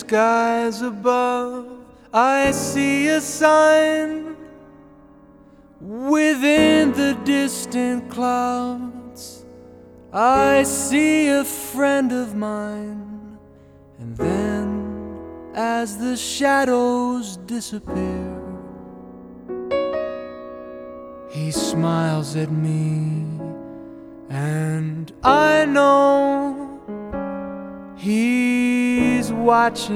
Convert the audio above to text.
skies above, I see a sign. Within the distant clouds, I see a friend of mine. And then, as the shadows disappear, he smiles at me, and I know he's watching